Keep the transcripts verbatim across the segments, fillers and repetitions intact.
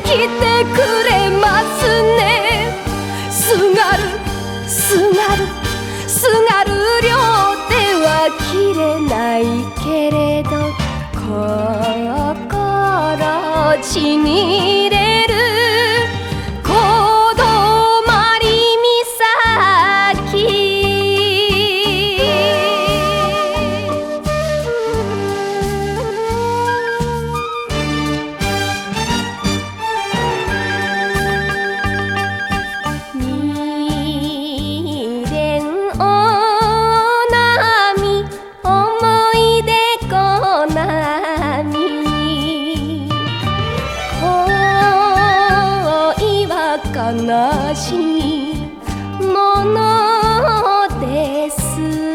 来てくれますね。すがるすがるすがる両手は切れないけれど心ちぎれるこどまり岬。悲しいものです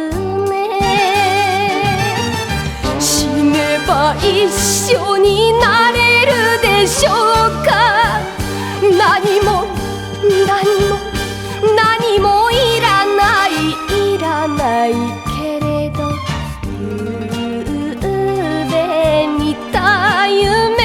ね。死ねば一緒になれるでしょうか。何も何も何もいらないいらないけれどゆうべ見た夢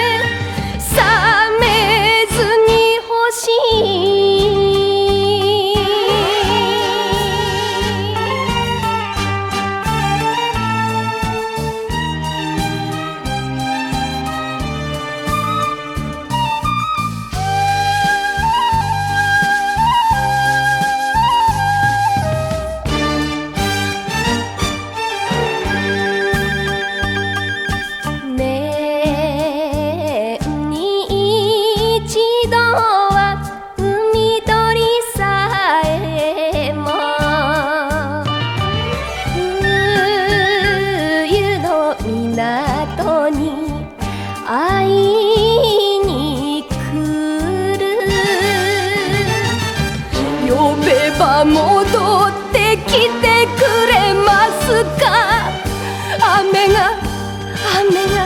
港に会いに来る。呼べば戻ってきてくれますか。雨が雨が